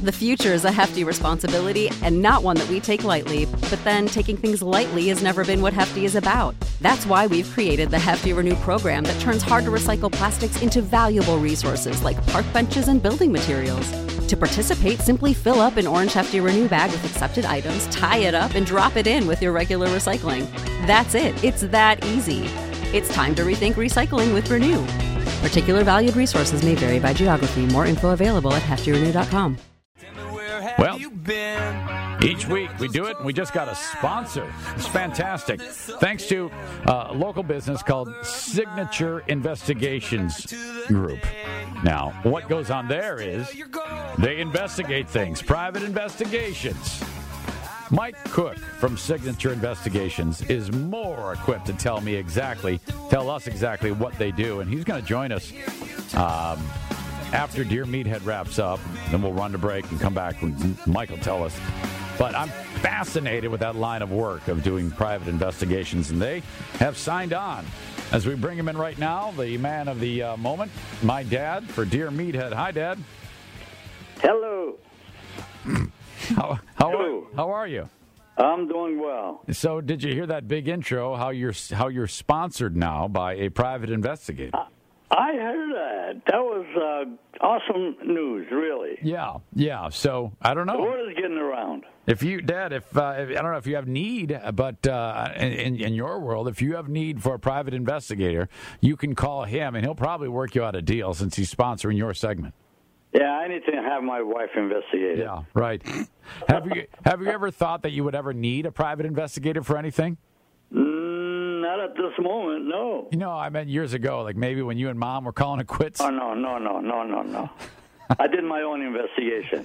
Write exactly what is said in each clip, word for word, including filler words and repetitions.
The future is a hefty responsibility and not one that we take lightly. But then taking things lightly has never been what Hefty is about. That's why we've created the Hefty Renew program that turns hard-to-recycle plastics into valuable resources like park benches and building materials. To participate, simply fill up an orange Hefty Renew bag with accepted items, tie it up, and drop it in with your regular recycling. That's it. It's that easy. It's time to rethink recycling with Renew. Particular valued resources may vary by geography. More info available at hefty renew dot com. Well, each week we do it, and we just got a sponsor. It's fantastic. Thanks to uh, a local business called Signature Investigations Group. Now, what goes on there is they investigate things, private investigations. Mike Cook from Signature Investigations is more equipped to tell me exactly, tell us exactly what they do, and he's going to join us um, after Dear Meathead wraps up. Then we'll run to break and come back when Mike will tell us. But I'm fascinated with that line of work of doing private investigations, and they have signed on. As we bring him in right now, the man of the uh, moment, my dad for Dear Meathead. Hi, Dad. Hello. How how Hello. are, how are you? I'm doing well. So, did you hear that big intro? How you're how you're sponsored now by a private investigator? I, I heard that. That was uh, awesome news, really. Yeah, yeah. So I don't know. The word is getting around. If you, Dad, if, uh, if I don't know if you have need, but uh, in, in your world, if you have need for a private investigator, you can call him, and he'll probably work you out a deal since he's sponsoring your segment. Yeah, I need to have my wife investigated. Yeah, right. have you have you ever thought that you would ever need a private investigator for anything? Mm, not at this moment, no. You know, I meant years ago, like maybe when you and Mom were calling it quits. Oh, no, no, no, no, no, no. I did my own investigation.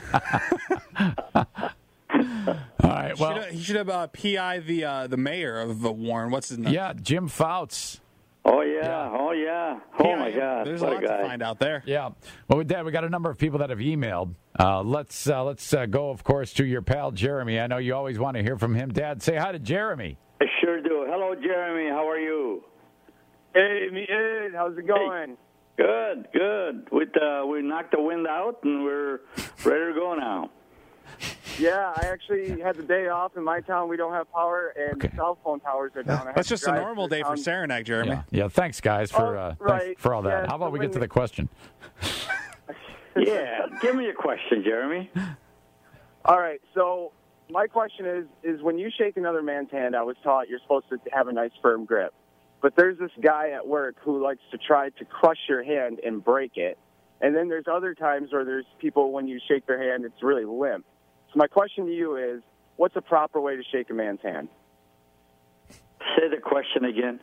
All right, well. He should have, he should have uh, P I the uh, the mayor of uh, Warren. What's his name? Yeah, Jim Fouts. Oh, yeah. Yeah. Oh, yeah. Oh, Yeah, my God. There's a what lot a guy. to find out there. Yeah. Well, Dad, we got a number of people that have emailed. Uh, let's uh, let's uh, go, of course, to your pal Jeremy. I know you always want to hear from him. Dad, say hi to Jeremy. I sure do. Hello, Jeremy. How are you? Hey, Ed, how's it going? Good, good. We, uh, we knocked the wind out, and we're ready to go now. Yeah, I actually had the day off. In my town, we don't have power, and Okay. the cell phone towers are down. I had That's to just a drive normal through day for town. Saranac, Jeremy. Yeah. yeah. Thanks, guys, for Oh, uh, right. thanks for all that. Yeah, How about so we get when to the you- question? Yeah, give me a question, Jeremy. All right, so my question is, is when you shake another man's hand, I was taught you're supposed to have a nice firm grip. But there's this guy at work who likes to try to crush your hand and break it. And then there's other times where there's people, when you shake their hand, it's really limp. So my question to you is, what's a proper way to shake a man's hand? Say the question again.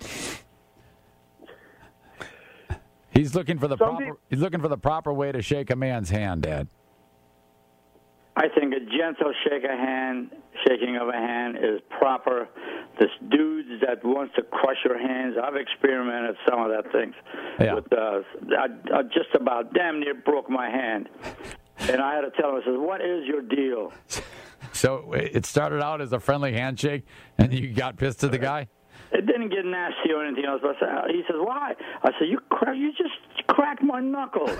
He's looking for the Some proper. peop- He's looking for the proper way to shake a man's hand, Dad. I think a gentle shake a hand, shaking of a hand is proper. This dudes that wants to crush your hands, I've experimented some of that things. Yeah. With, uh, I, I just about damn near broke my hand. And I had to tell him, I said, what is your deal? So it started out as a friendly handshake, and you got pissed at the guy. It didn't get nasty or anything else. But I said, he says, why? I said, you crack, you just cracked my knuckle.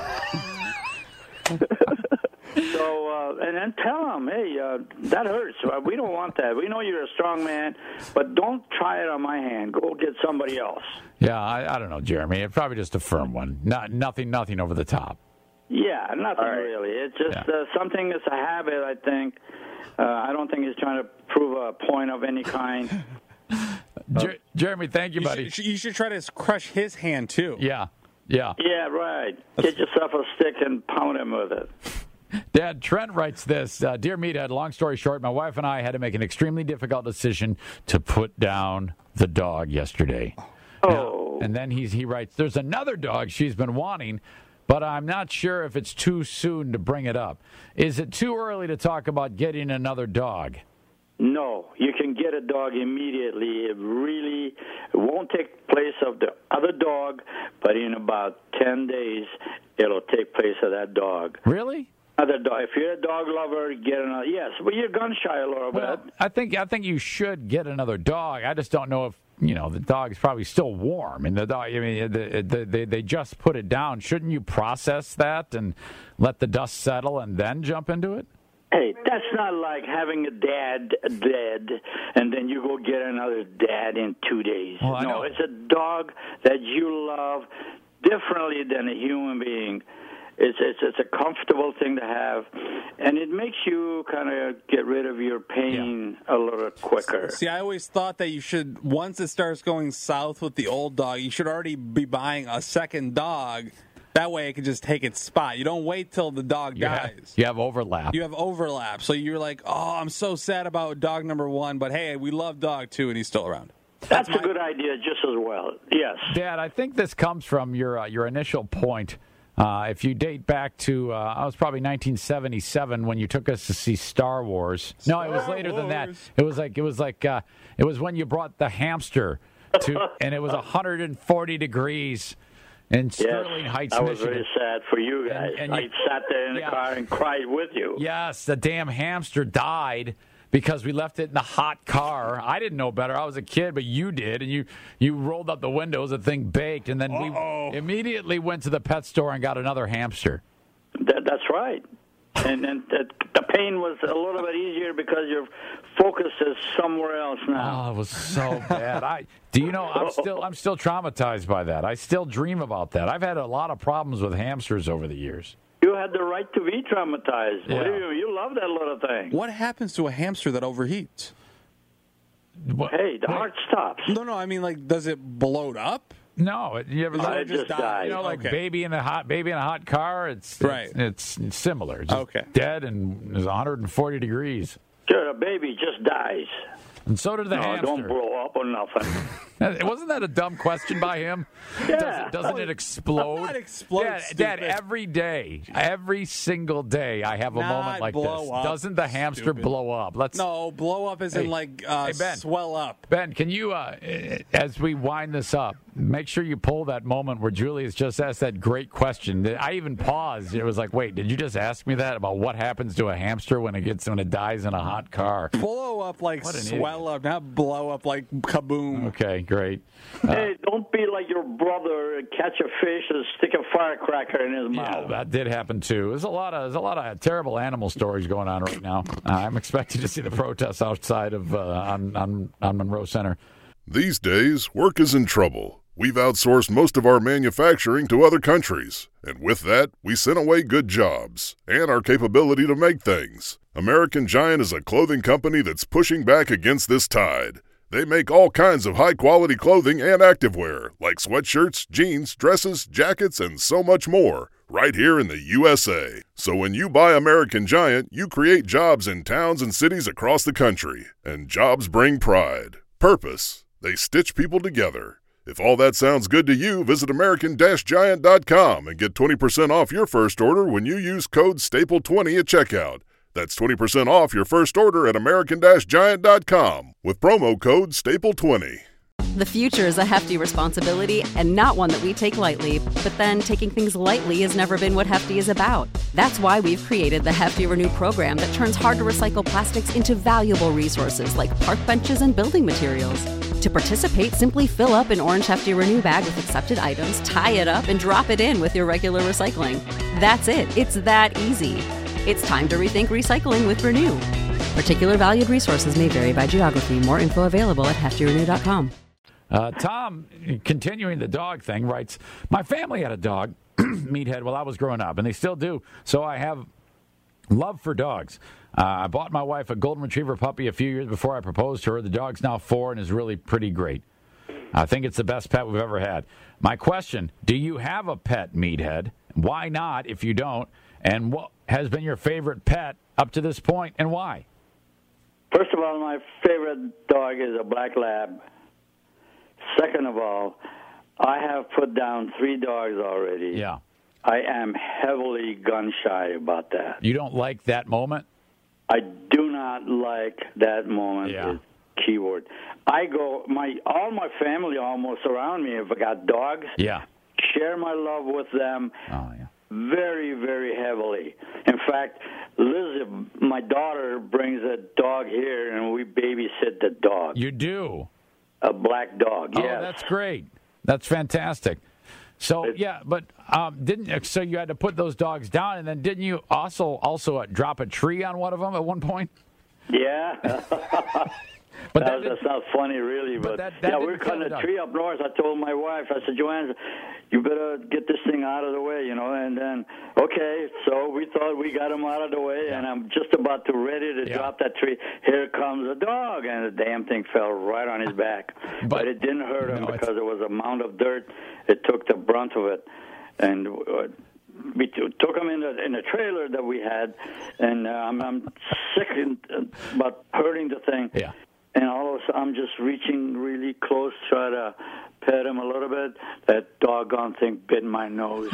So, uh, and then tell him, hey, uh, that hurts. Uh, We don't want that. We know you're a strong man, but don't try it on my hand. Go get somebody else. Yeah, I, I don't know, Jeremy. It's probably just a firm one. Not nothing, nothing over the top. Yeah, nothing All right. really. It's just Yeah. uh, something that's a habit, I think. Uh, I don't think he's trying to prove a point of any kind. Jer- Jeremy, thank you, You buddy. should, you should try to crush his hand, too. Yeah, yeah. Yeah, right. Get yourself a stick and pound him with it. Dad, Trent writes this. Uh, Dear Meathead, long story short, my wife and I had to make an extremely difficult decision to put down the dog yesterday. Oh. Now, and then he's, he writes, there's another dog she's been wanting, but I'm not sure if it's too soon to bring it up. Is it too early to talk about getting another dog? No, you can get a dog immediately. It really won't take place of the other dog, but in about ten days, it'll take place of that dog. Really? Other dog. If you're a dog lover, get another. Yes, but you're gun shy a little Well, bit. I think I think you should get another dog. I just don't know if you know, the dog's probably still warm, and the dog. I mean, the, the, they they just put it down. Shouldn't you process that and let the dust settle and then jump into it? Hey, that's not like having a dad dead, and then you go get another dad in two days. Well, I no, know. It's a dog that you love differently than a human being. It's, it's it's a comfortable thing to have, and it makes you kind of get rid of your pain yeah. a little quicker. See, I always thought that you should, once it starts going south with the old dog, you should already be buying a second dog. That way it can just take its spot. You don't wait till the dog You dies. have, you have overlap. You have overlap. So you're like, oh, I'm so sad about dog number one, but hey, we love dog two, and he's still around. That's, That's my... a good idea just as well. Yes. Dad, I think this comes from your uh, your initial point. Uh, if you date back to, uh, I was probably nineteen seventy-seven when you took us to see Star Wars. No, it was later than that. It was like it was like uh, it was when you brought the hamster to, and it was one hundred forty degrees. In Sterling yes, Heights, I was Michigan. very sad for you guys. And, and you, I sat there in the yeah. car and cried with you. Yes, the damn hamster died because we left it in the hot car. I didn't know better. I was a kid, but you did, and you, you rolled up the windows, the thing baked, and then Uh-oh. we immediately went to the pet store and got another hamster. That, that's right. And, and the, the pain was a little bit easier because your focus is somewhere else now. Oh, it was so bad. I do you know I'm still I'm still traumatized by that. I still dream about that. I've had a lot of problems with hamsters over the years. You had the right to be traumatized. Yeah. What do you, you love that little thing. What happens to a hamster that overheats? What? Hey, the Wait. heart stops. No, no, I mean, like, does it bloat up? No, it, you ever Does I it just died. you know, like Okay. baby in a hot baby in a hot car. It's Right. It's, it's similar. It's just Okay. dead and it's one hundred forty degrees, Sure, a baby just dies. and so did the No, hamster. don't blow up or nothing. Uh, Wasn't that a dumb question by him? Yeah. Does it, doesn't it explode? Not explode, Dad, Dad, stupid. every day, every single day, I have a Not moment like blow this. up, Doesn't the hamster stupid. blow up? Let's. No, blow up is Hey, in, like, uh, hey, Ben. swell up. Ben, can you, uh, as we wind this up, make sure you pull that moment where Julius just asked that great question. I even paused. It was like, wait, did you just ask me that about what happens to a hamster when it gets when it dies in a hot car? Blow up like What an swell up, not blow up like kaboom. Okay, great. Hey, don't be like your brother, catch a fish and stick a firecracker in his Yeah, mouth. that did happen too. There's a lot of there's a lot of terrible animal stories going on right now. Uh, I'm expecting to see the protests outside of uh, on, on on Monroe Center. These days, work is in trouble. We've outsourced most of our manufacturing to other countries, and with that, we sent away good jobs and our capability to make things. American Giant is a clothing company that's pushing back against this tide. They make all kinds of high-quality clothing and activewear, like sweatshirts, jeans, dresses, jackets, and so much more, right here in the U S A. So when you buy American Giant, you create jobs in towns and cities across the country. And jobs bring pride, purpose. They stitch people together. If all that sounds good to you, visit American Giant dot com and get twenty percent off your first order when you use code staple twenty at checkout. That's twenty percent off your first order at American Giant dot com with promo code staple twenty. The future is a hefty responsibility and not one that we take lightly. But then taking things lightly has never been what Hefty is about. That's why we've created the Hefty Renew program that turns hard-to-recycle plastics into valuable resources like park benches and building materials. To participate, simply fill up an orange Hefty Renew bag with accepted items, tie it up, and drop it in with your regular recycling. That's it. It's that easy. It's time to rethink recycling with Renew. Particular valued resources may vary by geography. More info available at hefty renew dot com. Uh, Tom, continuing the dog thing, writes, my family had a dog, Meathead, while I was growing up, and they still do. So I have love for dogs. Uh, I bought my wife a golden retriever puppy a few years before I proposed to her. The dog's now four and is really pretty great. I think it's the best pet we've ever had. My question, do you have a pet, Meathead? Why not if you don't? And what has been your favorite pet up to this point, and why? First of all, my favorite dog is a black lab. Second of all, I have put down three dogs already. Yeah. I am heavily gun-shy about that. You don't like that moment? I do not like that moment. Yeah. Is keyword. I go, my all my family almost around me have got dogs. Yeah. Share my love with them. Oh, yeah. Very, very heavily. In fact, Liz, my daughter, brings a dog here, and we babysit the dog. You do? A black dog, Oh, yes. that's great. That's fantastic. So, It- yeah, but um, didn't so you had to put those dogs down, and then didn't you also also uh, drop a tree on one of them at one point? Yeah. But that, that that's not funny, really. but But, that- that yeah, didn't we're kill cutting the a dog. tree up north. I told my wife, I said, Joanne, you better get this thing out of the way, you know. And then, okay, so we thought we got him out of the way, and I'm just about to ready to Yeah. drop that tree. Here comes a dog, and the damn thing fell right on his back. But- but, it didn't hurt him No, it's- because it was a mound of dirt. It took the brunt of it, and. Uh, we t- took him in the in the trailer that we had, and uh, I'm, I'm sick in, uh, about hurting the thing. Yeah. And all of a sudden, I'm just reaching really close, try to pet him a little bit. That doggone thing bit my nose.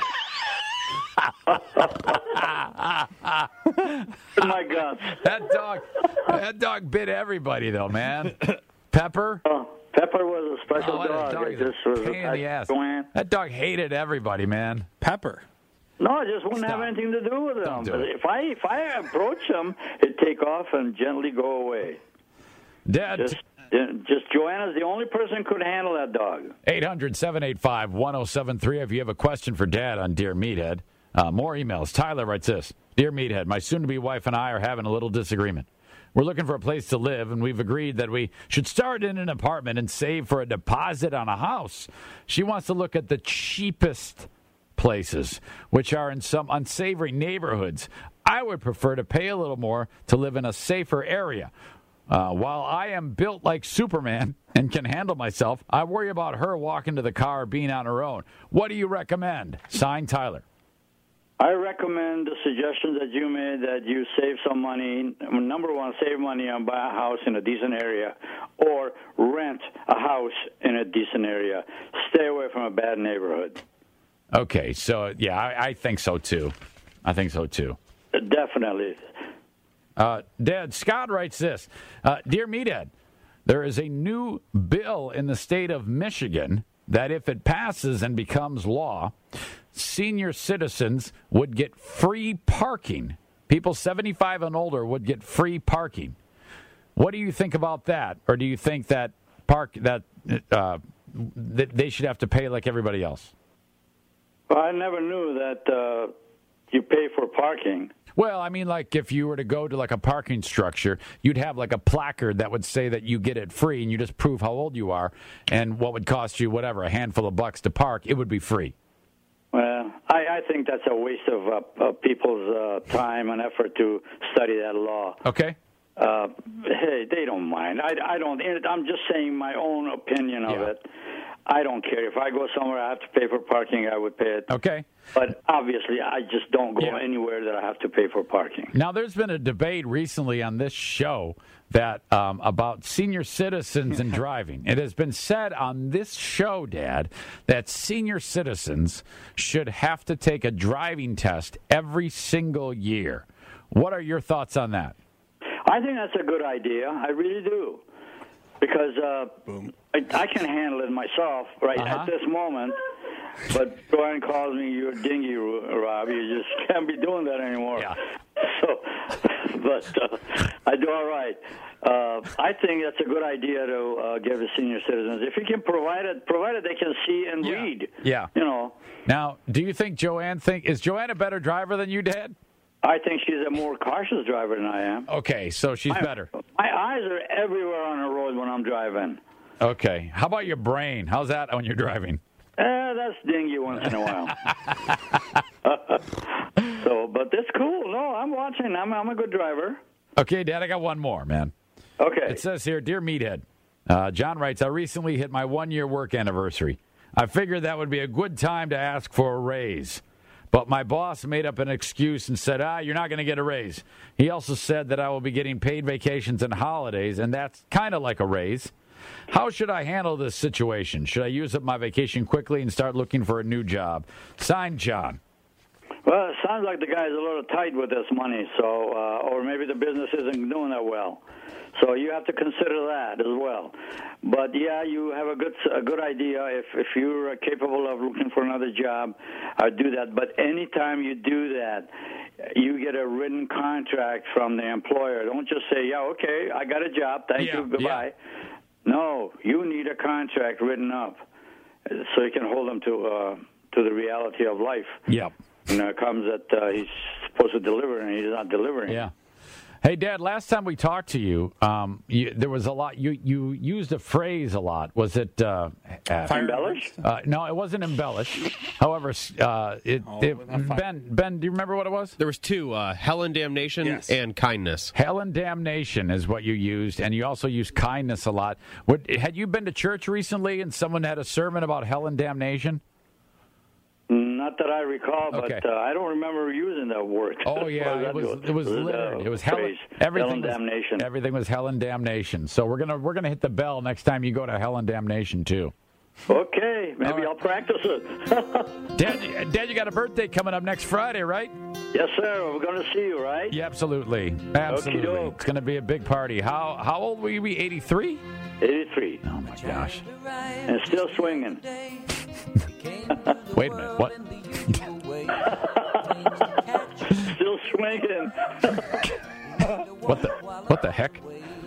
My God. that dog that dog bit everybody though, man. Pepper. Oh, Pepper was a special Oh, that dog. dog It is a just was pain in the ass. Joanne. That dog hated everybody, man. Pepper. No, it just wouldn't Stop. have anything to do with Don't him. do But it. if I if I approach him, it'd take off and gently go away. Dad, Just, just Joanna's the only person who could handle that dog. eight hundred, seven eight five, one oh seven three. If you have a question for Dad on Dear Meathead, uh, more emails. Tyler writes this. Dear Meathead, my soon-to-be wife and I are having a little disagreement. We're looking for a place to live, and we've agreed that we should start in an apartment and save for a deposit on a house. She wants to look at the cheapest places, which are in some unsavory neighborhoods. I would prefer to pay a little more to live in a safer area. Uh, while I am built like Superman and can handle myself, I worry about her walking to the car being on her own. What do you recommend? Signed, Tyler. I recommend the suggestions that you made that you save some money. Number one, save money and buy a house in a decent area or rent a house in a decent area. Stay away from a bad neighborhood. Okay, so, yeah, I, I think so, too. I think so, too. Definitely. Uh, Dad, Scott writes this. Uh, Dear Meathead, there is a new bill in the state of Michigan that if it passes and becomes law, senior citizens would get free parking. People seventy-five and older would get free parking. What do you think about that? Or do you think that park that uh, that they should have to pay like everybody else? Well, I never knew that uh, you pay for parking. Well, I mean, like if you were to go to like a parking structure, you'd have like a placard that would say that you get it free, and you just prove how old you are, and what would cost you whatever a handful of bucks to park, it would be free. Well, I, I think that's a waste of, uh, of people's uh, time and effort to study that law. Okay. Uh, hey, they don't mind. I, I don't. I'm just saying my own opinion of Yeah. it. I don't care. If I go somewhere I have to pay for parking, I would pay it. Okay. But obviously, I just don't go Yeah. anywhere that I have to pay for parking. Now, there's been a debate recently on this show that um, about senior citizens and driving. It has been said on this show, Dad, that senior citizens should have to take a driving test every single year. What are your thoughts on that? I think that's a good idea. I really do. Because uh, I, I can handle it myself right Uh-huh. at this moment. But Brian calls me, you're dingy, Rob. You just can't be doing that anymore. Yeah. So, but uh, I do all right. Uh, I think that's a good idea to uh, give the senior citizens. If you can provide it, provided they can see and Yeah. read. Yeah. You know, Now, do you think Joanne think is Joanne a better driver than you, Dad? I think she's a more cautious driver than I am. Okay, so she's My- better. My eyes are everywhere on the road when I'm driving. Okay. How about your brain? How's that when you're driving? Eh, that's dingy once in a while. So, but it's cool. No, I'm watching. I'm, I'm a good driver. Okay, Dad, I got one more, man. Okay. It says here, Dear Meathead, uh, John writes, I recently hit my one-year work anniversary. I figured that would be a good time to ask for a raise. But my boss made up an excuse and said, ah, you're not going to get a raise. He also said that I will be getting paid vacations and holidays, and that's kind of like a raise. How should I handle this situation? Should I use up my vacation quickly and start looking for a new job? Signed, John. Well, it sounds like the guy's a little tight with this money, so uh, or maybe the business isn't doing that well. So you have to consider that as well. But yeah, you have a good a good idea. If if you're capable of looking for another job, I'd do that. But anytime you do that, you get a written contract from the employer. Don't just say, "Yeah, okay, I got a job. Thank Yeah, you, goodbye." No, you need a contract written up so you can hold them to uh, to the reality of life. Yep. And it comes that uh, he's supposed to deliver and he's not delivering. Yeah. Hey, Dad, last time we talked to you, um, you there was a lot, you, you used a phrase a lot. Was it... Uh, uh, embellish? Uh, no, it wasn't embellish. However, uh, it, Oh, it Ben, Ben, do you remember what it was? There was two, uh, hell and damnation Yes. and kindness. Hell and damnation is what you used, and you also used kindness a lot. What, had you been to church recently and someone had a sermon about hell and damnation? Not that I recall, but Okay. uh, I don't remember using that word. Oh yeah, What it was that? it was uh, littered. It was hell. phrase, Everything hell and was, damnation. Everything was hell and damnation. So we're gonna we're gonna hit the bell next time you go to hell and damnation too. Okay, maybe All right. I'll practice it. Dad, you- Dad, you got a birthday coming up next Friday, right? Yes, sir. We're going to see you, right? Yeah, absolutely, absolutely. Okey-doke. It's gonna be a big party. How how old will you be? eighty-three? eighty-three. Oh my gosh! And still swinging. Wait a minute. What? Still swinging. What the what the heck?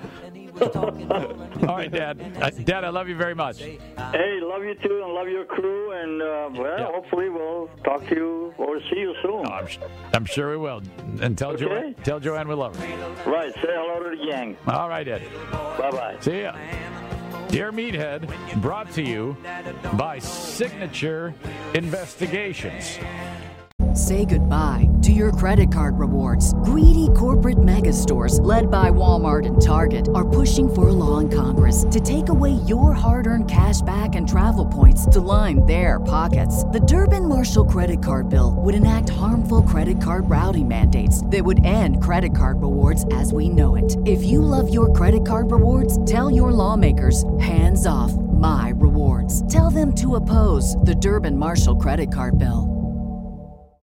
All right, Dad. Uh, Dad, I love you very much. Hey, love you too, and love your crew, and uh, well, Yeah. hopefully we'll talk to you or see you soon. Oh, I'm, I'm sure we will. And tell Okay. Joanne, tell Joanne we love her. Right, say hello to the gang. All right, Ed. Bye bye. See ya. Dear Meathead, brought to you by Signature Investigations. Say goodbye to your credit card rewards. Greedy corporate mega stores, led by Walmart and Target, are pushing for a law in Congress to take away your hard-earned cash back and travel points to line their pockets. The Durbin-Marshall credit card bill would enact harmful credit card routing mandates that would end credit card rewards as we know it. If you love your credit card rewards, tell your lawmakers, hands off my rewards. Tell them to oppose the Durbin-Marshall credit card bill.